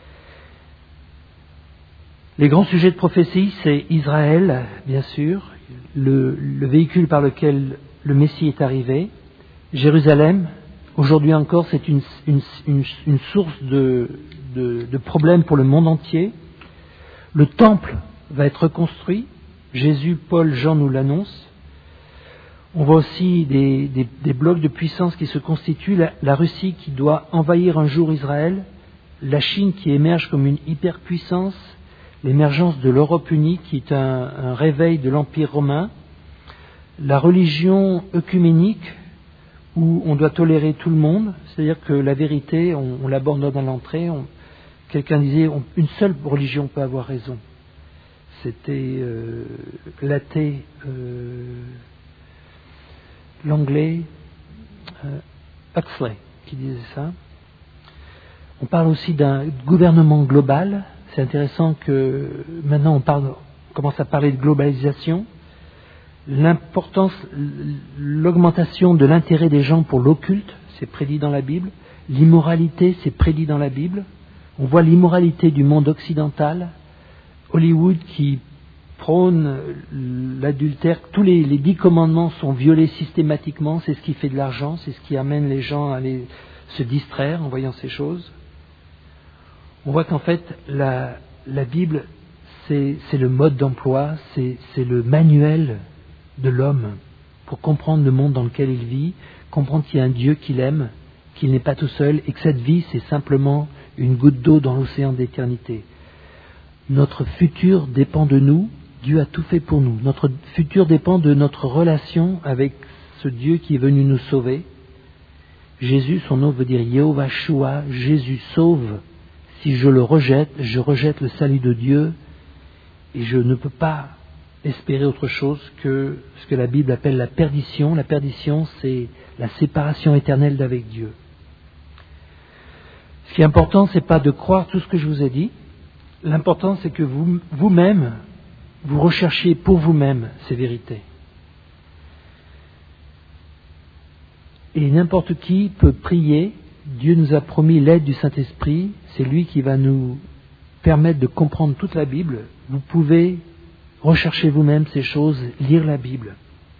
Les grands sujets de prophétie, c'est Israël, bien sûr, le, le véhicule par lequel le Messie est arrivé, Jérusalem. Aujourd'hui encore, c'est une, une, une, une source de, de, de problèmes pour le monde entier. Le temple va être reconstruit. Jésus, Paul, Jean nous l'annoncent. On voit aussi des, des, des blocs de puissance qui se constituent. La, la Russie qui doit envahir un jour Israël. La Chine qui émerge comme une hyperpuissance. L'émergence de l'Europe unie qui est un, un réveil de l'Empire romain. La religion œcuménique où on doit tolérer tout le monde. C'est-à-dire que la vérité, on, on l'abandonne à l'entrée. On, quelqu'un disait, on, une seule religion peut avoir raison. C'était euh, l'athée... Euh, l'anglais euh, Huxley qui disait ça. On parle aussi d'un gouvernement global. C'est intéressant que maintenant on, parle, on commence à parler de globalisation. L'importance, l'augmentation de l'intérêt des gens pour l'occulte, c'est prédit dans la Bible. L'immoralité, c'est prédit dans la Bible. On voit l'immoralité du monde occidental. Hollywood qui prône l'adultère, tous les, les dix commandements sont violés systématiquement, c'est ce qui fait de l'argent, c'est ce qui amène les gens à aller se distraire en voyant ces choses. On voit qu'en fait, la, la Bible, c'est, c'est le mode d'emploi, c'est, c'est le manuel de l'homme pour comprendre le monde dans lequel il vit, comprendre qu'il y a un Dieu qu'il aime, qu'il n'est pas tout seul et que cette vie, c'est simplement une goutte d'eau dans l'océan d'éternité. Notre futur dépend de nous. Dieu a tout fait pour nous. Notre futur dépend de notre relation avec ce Dieu qui est venu nous sauver. Jésus, son nom veut dire Yehovah Shua, Jésus sauve. Si je le rejette, je rejette le salut de Dieu et je ne peux pas espérer autre chose que ce que la Bible appelle la perdition. La perdition, c'est la séparation éternelle d'avec Dieu. Ce qui est important, ce n'est pas de croire tout ce que je vous ai dit. L'important, c'est que vous, vous-même, vous recherchiez pour vous-même ces vérités. Et n'importe qui peut prier. Dieu nous a promis l'aide du Saint-Esprit. C'est lui qui va nous permettre de comprendre toute la Bible. Vous pouvez rechercher vous-même ces choses, lire la Bible.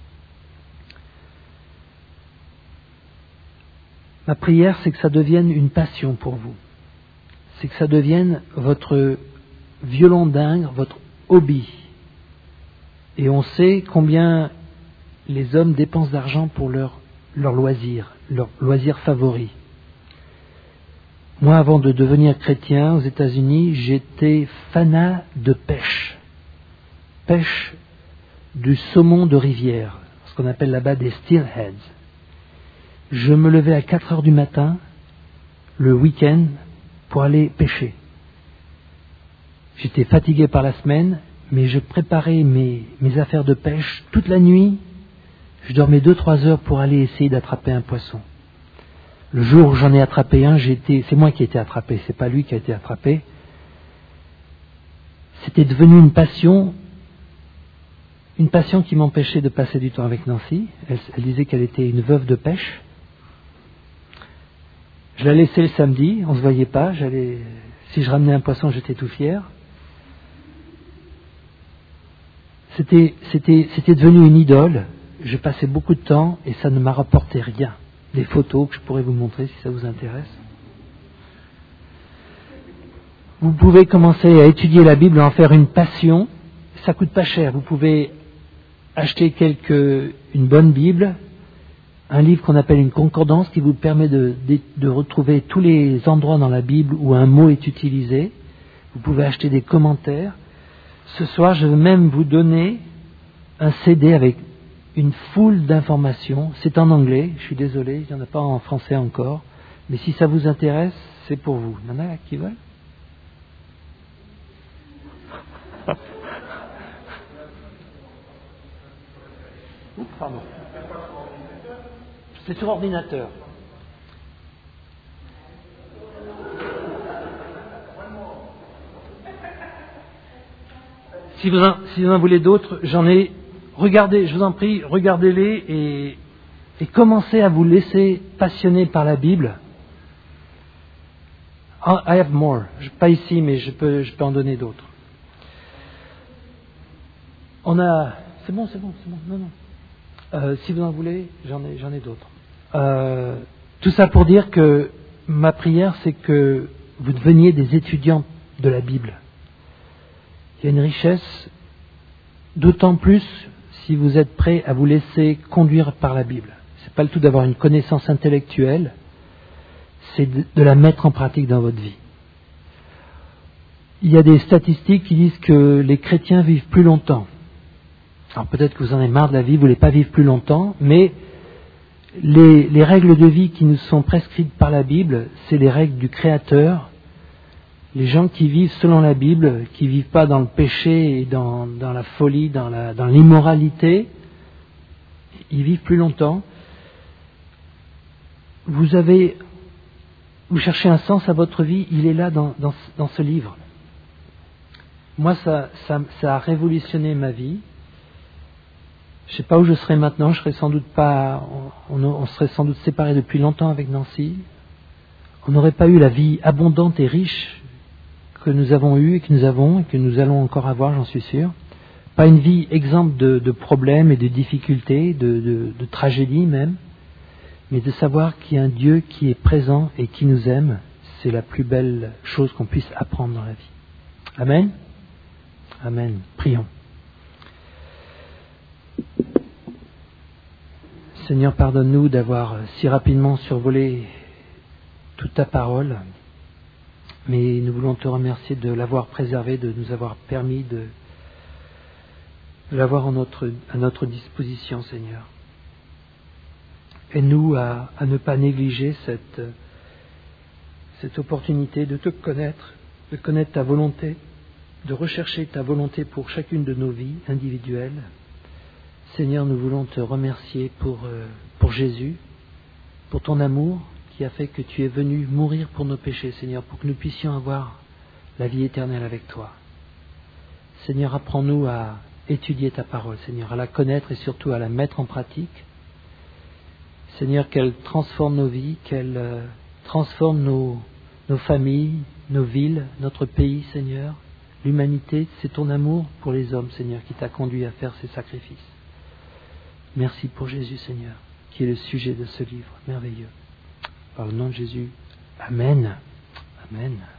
Ma prière, c'est que ça devienne une passion pour vous. C'est que ça devienne votre violon dingue, votre hobby. Et on sait combien les hommes dépensent d'argent pour leur, leur loisir, leur loisir favori. Moi, avant de devenir chrétien aux États-Unis, j'étais fanat de pêche. Pêche du saumon de rivière, ce qu'on appelle là-bas des steelheads. Je me levais à quatre heures du matin, le week-end, pour aller pêcher. J'étais fatigué par la semaine, mais je préparais mes, mes affaires de pêche toute la nuit. Je dormais deux trois heures pour aller essayer d'attraper un poisson. Le jour où j'en ai attrapé un, j'ai été, c'est moi qui ai été attrapé, c'est pas lui qui a été attrapé. C'était devenu une passion, une passion qui m'empêchait de passer du temps avec Nancy. Elle, elle disait qu'elle était une veuve de pêche. Je la laissais le samedi, on ne se voyait pas. J'allais, si je ramenais un poisson, j'étais tout fier. C'était, c'était, c'était devenu une idole. Je passais beaucoup de temps et ça ne m'a rapporté rien. Des photos que je pourrais vous montrer si ça vous intéresse. Vous pouvez commencer à étudier la Bible, à en faire une passion. Ça coûte pas cher. Vous pouvez acheter quelque, une bonne Bible, un livre qu'on appelle une concordance qui vous permet de, de, de retrouver tous les endroits dans la Bible où un mot est utilisé. Vous pouvez acheter des commentaires. Ce soir, je vais même vous donner un C D avec une foule d'informations. C'est en anglais, je suis désolé, il n'y en a pas en français encore. Mais si ça vous intéresse, c'est pour vous. Il y en a qui veulent ? Oups, pardon. C'est sur ordinateur. Si vous en, si vous en voulez d'autres, j'en ai regardez, je vous en prie, regardez-les et, et commencez à vous laisser passionner par la Bible. I have more. Pas ici, mais je peux, je peux en donner d'autres. On a... C'est bon, c'est bon, c'est bon. Non, non. Euh, si vous en voulez, j'en ai, j'en ai d'autres. Euh, tout ça pour dire que ma prière, c'est que vous deveniez des étudiants de la Bible. Il y a une richesse, d'autant plus si vous êtes prêts à vous laisser conduire par la Bible. C'est pas le tout d'avoir une connaissance intellectuelle, c'est de, de la mettre en pratique dans votre vie. Il y a des statistiques qui disent que les chrétiens vivent plus longtemps. Alors peut-être que vous en avez marre de la vie, vous ne voulez pas vivre plus longtemps, mais les, les règles de vie qui nous sont prescrites par la Bible, c'est les règles du Créateur. Les gens qui vivent selon la Bible, qui ne vivent pas dans le péché et dans, dans la folie, dans, la, dans l'immoralité, ils vivent plus longtemps. Vous avez, vous cherchez un sens à votre vie, il est là dans, dans, dans ce livre. Moi, ça, ça, ça a révolutionné ma vie. Je ne sais pas où je serais maintenant, je serais sans doute pas, on, on serait sans doute séparés depuis longtemps avec Nancy. On n'aurait pas eu la vie abondante et riche que nous avons eue et que nous avons et que nous allons encore avoir, j'en suis sûr. Pas une vie exempte de, de problèmes et de difficultés, de, de, de tragédies même, mais de savoir qu'il y a un Dieu qui est présent et qui nous aime, c'est la plus belle chose qu'on puisse apprendre dans la vie. Amen. Amen. Prions. Seigneur, pardonne-nous d'avoir si rapidement survolé toute ta parole, mais nous voulons te remercier de l'avoir préservée, de nous avoir permis de, de l'avoir en notre, à notre disposition, Seigneur. Aide-nous à, à ne pas négliger cette, cette opportunité de te connaître, de connaître ta volonté, de rechercher ta volonté pour chacune de nos vies individuelles. Seigneur, nous voulons te remercier pour, euh, pour Jésus, pour ton amour qui a fait que tu es venu mourir pour nos péchés, Seigneur, pour que nous puissions avoir la vie éternelle avec toi. Seigneur, apprends-nous à étudier ta parole, Seigneur, à la connaître et surtout à la mettre en pratique. Seigneur, qu'elle transforme nos vies, qu'elle euh, transforme nos, nos familles, nos villes, notre pays, Seigneur. L'humanité, c'est ton amour pour les hommes, Seigneur, qui t'a conduit à faire ces sacrifices. Merci pour Jésus, Seigneur, qui est le sujet de ce livre merveilleux. Par le nom de Jésus, Amen. Amen.